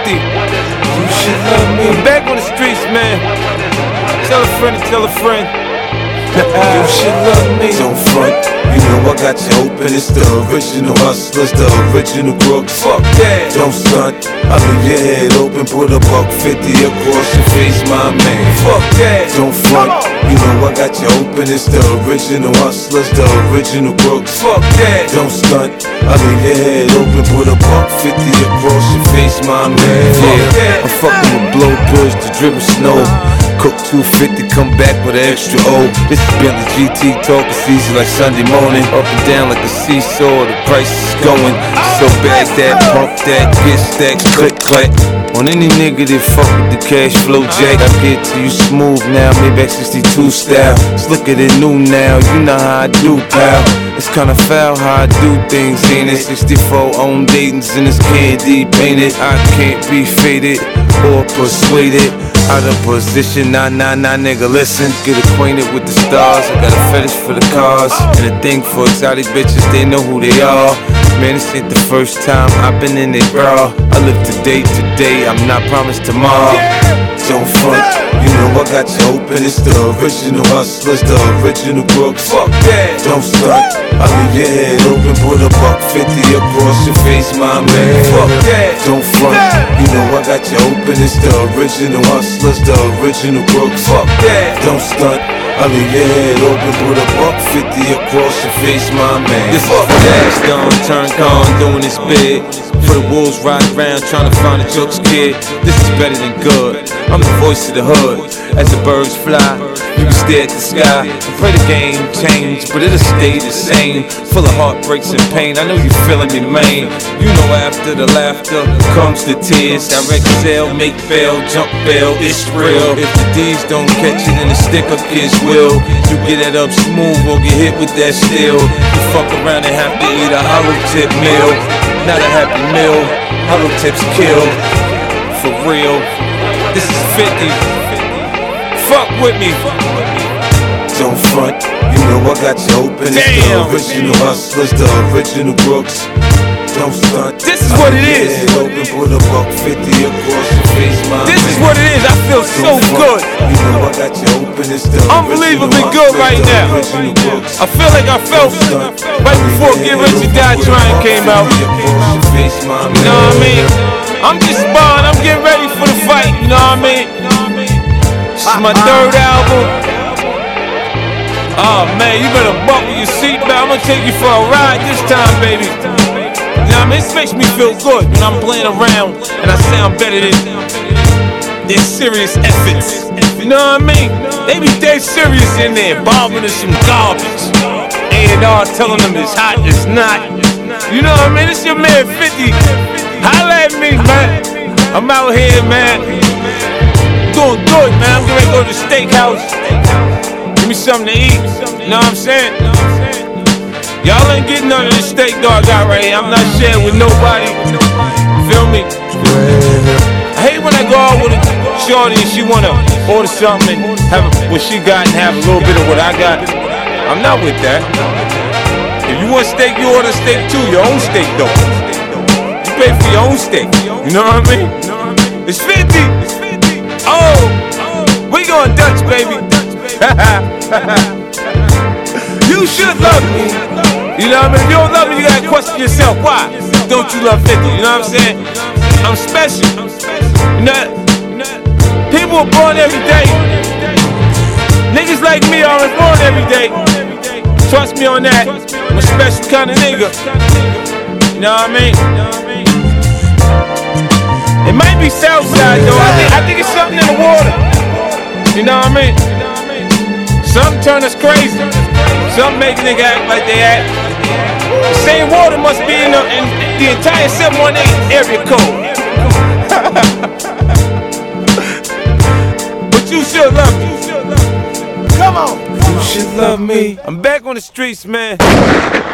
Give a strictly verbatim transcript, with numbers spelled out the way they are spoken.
fifty. You should love me. I'm back on the streets, man. Tell a friend to tell a friend. You should love me. Don't front, you know I got you open. It's the original hustlers, the original crooks. Fuck that. Don't stunt, I leave your head open. Put a buck fifty across your face, my man. Fuck that. Don't front, you know I got you open. It's the original hustlers, the original crooks. Fuck that. Don't stunt, I leave your head open. Put a buck fifty across your face, my man. Fuck Yeah, that. I'm fucking with blow pills to dribble snow. Cook two fifty, come back with an extra O. This is Bentley G T talk, it's easy like Sunday morning. Up and down like a seesaw, the price is going. So bag that, pump that, get stacks, click clack. On any nigga that fuck with the cash flow jack, I get to you smooth now, Maybach sixty-two style. Slicker than new now, you know how I do, pal. It's kinda foul how I do things, ain't it? sixty-four on Dayton's and it's candy painted. I can't be faded or persuaded. Out of position, nah, nah, nah, nigga, listen. Get acquainted with the stars, I got a fetish for the cars. And a thing for exotic bitches, they know who they are. Man, this ain't the first time I've been in their bra. I live today, today, I'm not promised tomorrow. Don't front, you know I got you open. It's the original hustlers, the original crooks. Fuck that. Don't stunt, I leave your head open. Put a buck fifty across your face, my man. Fuck that. Don't front, you know I got you open. It's the original hustlers, the original crooks. Fuck that. Don't stunt, I leave your head open. Put a buck fifty across your face, my man. This is Dash Don, turn con, doing this big. For the wolves ride around trying to find a jokes kid. This is better than good. I'm the voice of the hood. As the birds fly, you can stare at the sky and pray the game change, but it'll stay the same. Full of heartbreaks and pain. I know you feeling me, man. You know after the laughter comes the tears. Direct sale, make bail, jump bail. It's real. If the D's don't catch it, then the stick-up kids will. You get it up smooth or get hit with that steel. You fuck around and have to eat a hollow tip meal. Not a happy meal, hollow tips kill. For real, this is fifty. Fuck with me. Don't front, you know I got you open. It's the original hustlers, the original crooks. Don't stunt. This is what it is. Open, put a buck fifty across your face, my This man. is what it is. I feel so good. You know I got you open. It's the Unbelievably original good hustlers, right the now. original crooks. I feel like I felt right before Get Rich or Die Trying came out. You know what I mean? I'm just spawned. I'm getting ready for the fight. You know what I mean? This is my third album. Oh man, you better buckle your seatbelt. I'm gonna take you for a ride this time, baby. You know what I mean? This makes me feel good when I'm playing around and I sound better than their serious efforts. You know what I mean? They be dead serious in there, bobbing to some garbage. A and R telling them it's hot, it's not. You know what I mean? It's your man fifty. Holla at me, man. I'm out here, man. Doing good, man. I'm getting ready to go to the steakhouse. Give me something to eat. You know what I'm saying? Y'all ain't getting none of this steak dog I got right here. I'm not sharing with nobody. Feel me? I hate when I go out with a shorty and she wanna order something and have what she got and have a little bit of what I got. I'm not with that. If you want steak, you order steak too. Your own steak though. You pay for your own steak. You know what I mean? It's fifty. Oh, we going Dutch, baby. You should love me. You know what I mean? If you don't love me, you gotta question yourself. Why don't you love fifty? You know what I'm saying? I'm special. You know, people are born every day. Niggas like me aren't born every day. Trust me on that. I'm a special kind of nigga. You know what I mean? It might be Southside though. I think I think it's something in the water. You know what I mean? Some turn us crazy. Some make a nigga act like they act. The same water must be in the, in the entire seven one eight area code. But you should love me. Come on. You should love me. I'm back on the streets, man.